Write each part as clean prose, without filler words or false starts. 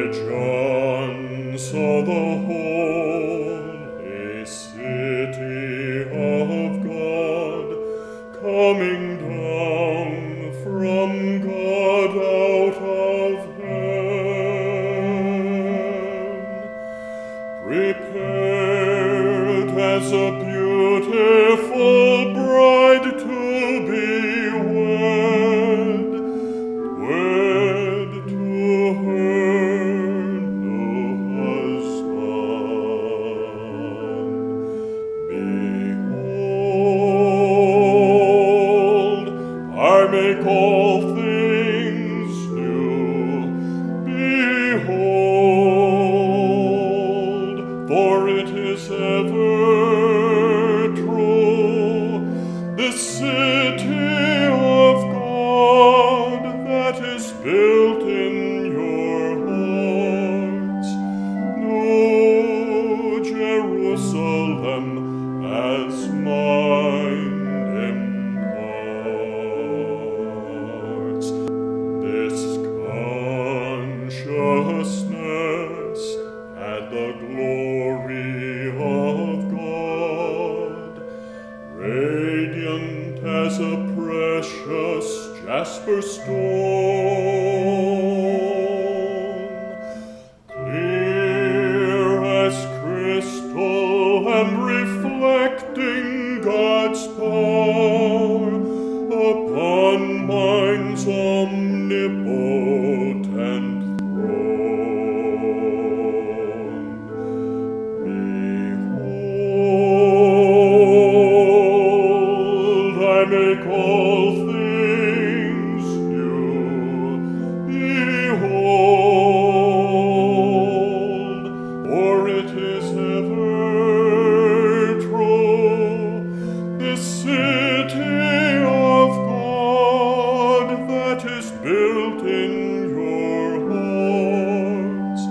John saw the holy city of God coming down from God out of heaven, prepared as a beautiful bride to be wed to her new husband. Behold, I make all things new. Behold, for it is ever true, the city of God that is built in your hearts, New Jerusalem, as mind imparts. This consciousness and the glory of God, radiant as a precious jasper stone, clear as crystal and reflecting God's power upon minds omnipotent throne. Behold, I make all things new. Behold, for it is ever true, the city of God that is built in your hearts,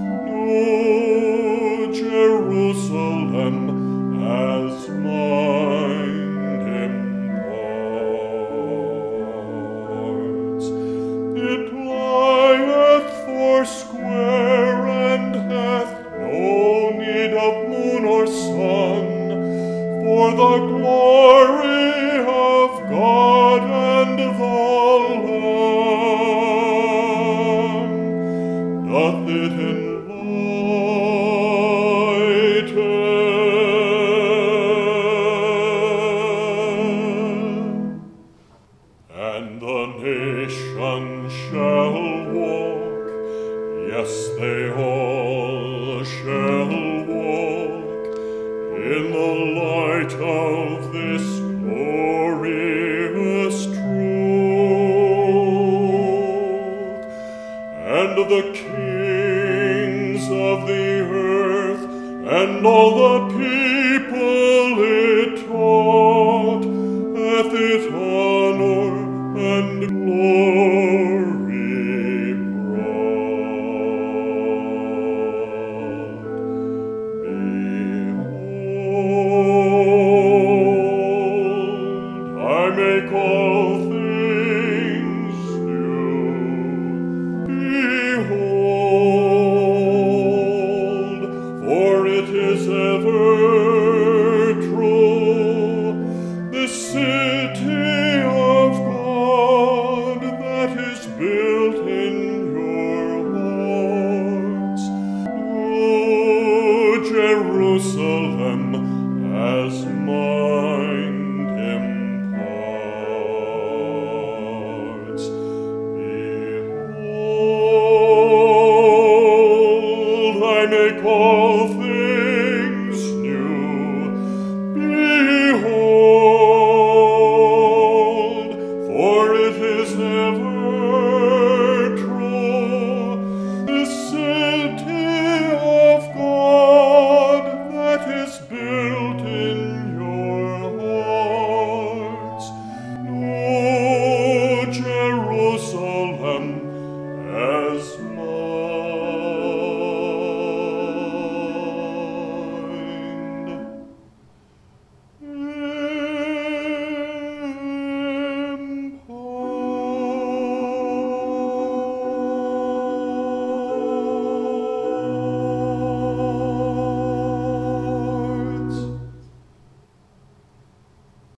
New Jerusalem, as mind imparts. It lieth foursquare and hath no need of moon or sun, for the glory of God and the Lamb doth it enlighten. And the nations shall walk, yes, they all shall walk, in the light of this glorious truth. And the kings of the earth and all the people